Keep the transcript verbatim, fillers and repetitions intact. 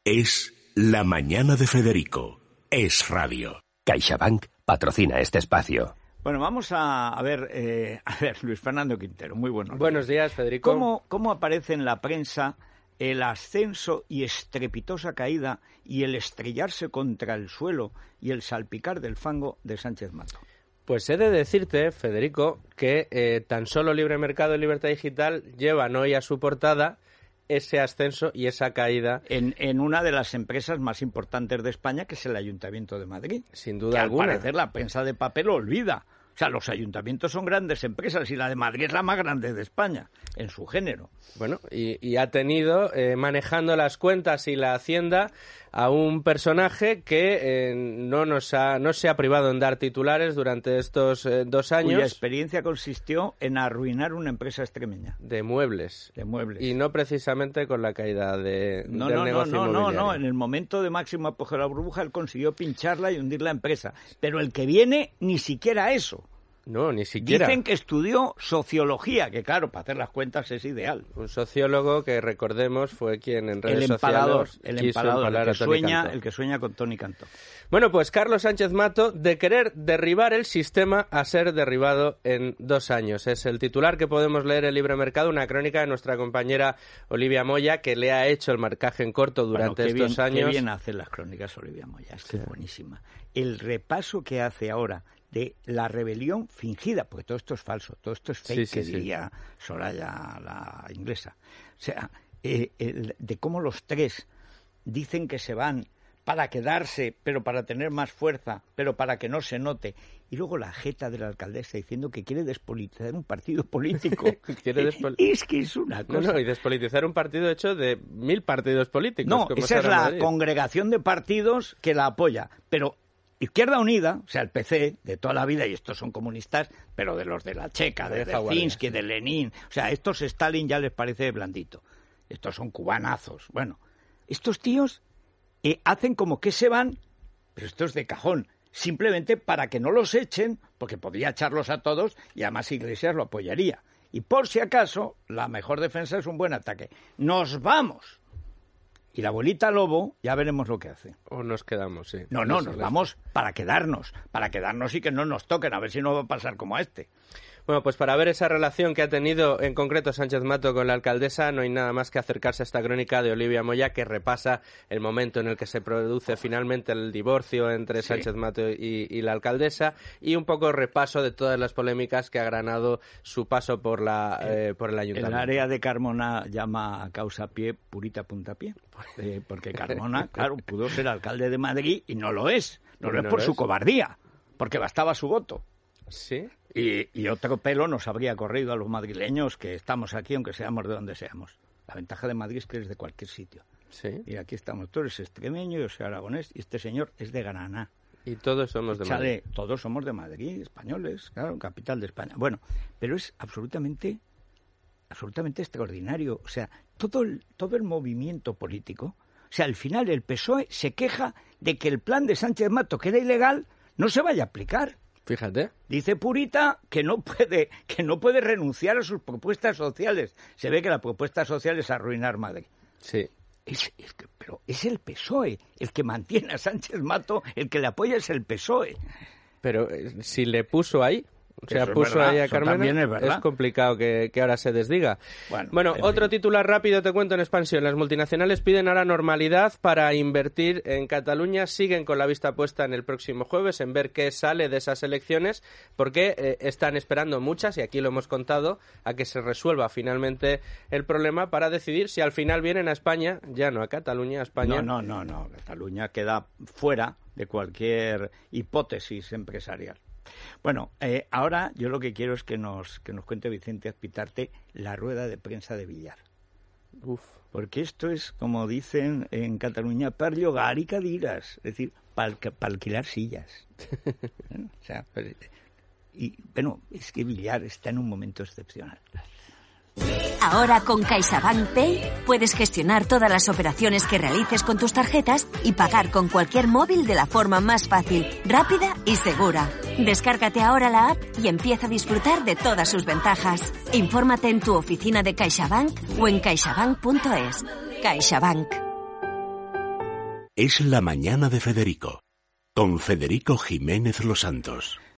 Es La Mañana de Federico. Es radio. CaixaBank patrocina este espacio. Bueno, vamos a, a ver, eh, a ver, Luis Fernando Quintero, muy buenos días. Buenos días, Federico. ¿Cómo, cómo aparece en la prensa el ascenso y estrepitosa caída y el estrellarse contra el suelo y el salpicar del fango de Sánchez Mato? Pues he de decirte, Federico, que eh, tan solo Libre Mercado y Libertad Digital llevan hoy a su portada ese ascenso y esa caída. En, en una de las empresas más importantes de España, que es el Ayuntamiento de Madrid. Sin duda que alguna. Al parecer la prensa de papel lo olvida. O sea, los ayuntamientos son grandes empresas y la de Madrid es la más grande de España, en su género. Bueno, y, y ha tenido eh, manejando las cuentas y la hacienda a un personaje que eh, no nos ha, no se ha privado en dar titulares durante estos eh, dos años. Cuya experiencia consistió en arruinar una empresa extremeña. De muebles. De muebles. Y no precisamente con la caída de, no, del no, negocio no, no, inmobiliario. no, no, en el momento de máximo apogeo de la burbuja él consiguió pincharla y hundir la empresa. Pero el que viene ni siquiera eso. No, ni siquiera. Dicen que estudió sociología, que claro, para hacer las cuentas es ideal. Un sociólogo que, recordemos, fue quien en redes el empalador, sociales el quiso empalador, empalar el a que, Tony sueña, Cantó. el que sueña con Tony Cantó. Bueno, pues Carlos Sánchez Mato, de querer derribar el sistema a ser derribado en dos años. Es el titular que podemos leer en Libre Mercado, una crónica de nuestra compañera Olivia Moya, que le ha hecho el marcaje en corto durante bueno, qué estos bien, años. Qué bien hace las crónicas Olivia Moya, es que sí. Buenísima. El repaso que hace ahora de la rebelión fingida, porque todo esto es falso, todo esto es fake, sí, sí, que sí. diría Soraya, la inglesa. O sea, eh, el, de cómo los tres dicen que se van para quedarse, pero para tener más fuerza, pero para que no se note. Y luego la jeta de la alcaldesa diciendo que quiere despolitizar un partido político. quiere despol... Es que es una cosa... No, no, y despolitizar un partido hecho de mil partidos políticos. No, como esa es la Madrid. congregación de partidos que la apoya, pero... Izquierda Unida, o sea, el P C de toda la vida, y estos son comunistas, pero de los de la Checa, de Dzerzhinsky, de Lenin, o sea, estos Stalin ya les parece blandito. Estos son cubanazos. Bueno, estos tíos eh, hacen como que se van, pero esto es de cajón, simplemente para que no los echen, porque podría echarlos a todos y además Iglesias lo apoyaría. Y por si acaso, la mejor defensa es un buen ataque. ¡Nos vamos! Y la abuelita Lobo, ya veremos lo que hace. O nos quedamos, sí. No, no, Eso nos es. vamos para quedarnos, para quedarnos y que no nos toquen, a ver si no va a pasar como a este. Bueno, pues para ver esa relación que ha tenido en concreto Sánchez Mato con la alcaldesa, no hay nada más que acercarse a esta crónica de Olivia Moya, que repasa el momento en el que se produce finalmente el divorcio entre Sí. Sánchez Mato y, y la alcaldesa, y un poco repaso de todas las polémicas que ha granado su paso por la eh, por el ayuntamiento. El área de Carmona llama a causa pie purita puntapié, eh, porque Carmona, claro, pudo ser alcalde de Madrid y no lo es. No lo es No por lo su es. cobardía, porque bastaba su voto. Sí. Y, y otro pelo nos habría corrido a los madrileños que estamos aquí, aunque seamos de donde seamos. La ventaja de Madrid es que eres de cualquier sitio. Sí. Y aquí estamos, tú eres extremeño, yo soy aragonés, y este señor es de Granada. Y todos somos de Chale, Madrid. todos somos de Madrid, españoles, claro, capital de España. Bueno, pero es absolutamente, absolutamente extraordinario. O sea, todo el, todo el movimiento político, o sea, al final el P S O E se queja de que el plan de Sánchez Mato, que era ilegal, no se vaya a aplicar. Fíjate. Dice Purita que no puede, que no puede renunciar a sus propuestas sociales. Se ve que la propuesta social es arruinar Madrid. Sí. Es, es que, pero es el P S O E el que mantiene a Sánchez Mato, el que le apoya es el P S O E. Pero eh, si le puso ahí, o sea, Eso es puso verdad, ahí a eso Carmena, también es verdad. es complicado que, que ahora se desdiga. Bueno, Bueno, en otro fin. titular rápido te cuento en expansión. Las multinacionales piden ahora normalidad para invertir en Cataluña. Siguen con la vista puesta en el próximo jueves en ver qué sale de esas elecciones, porque eh, están esperando muchas, y aquí lo hemos contado, a que se resuelva finalmente el problema para decidir si al final vienen a España, ya no a Cataluña, a España. No, no, no, no. Cataluña queda fuera de cualquier hipótesis empresarial. Bueno, eh, ahora yo lo que quiero es que nos que nos cuente Vicente Azpitarte la rueda de prensa de Villar. Uf. Porque esto es, como dicen en Cataluña, per llogar y cadires, es decir, para alquilar sillas. ¿Eh? O sea, pero, y bueno, es que Villar está en un momento excepcional. Ahora con CaixaBank Pay puedes gestionar todas las operaciones que realices con tus tarjetas y pagar con cualquier móvil de la forma más fácil, rápida y segura. Descárgate ahora la app y empieza a disfrutar de todas sus ventajas. Infórmate en tu oficina de CaixaBank o en caixabank punto es. CaixaBank. Es la mañana de Federico, con Federico Jiménez Los Santos.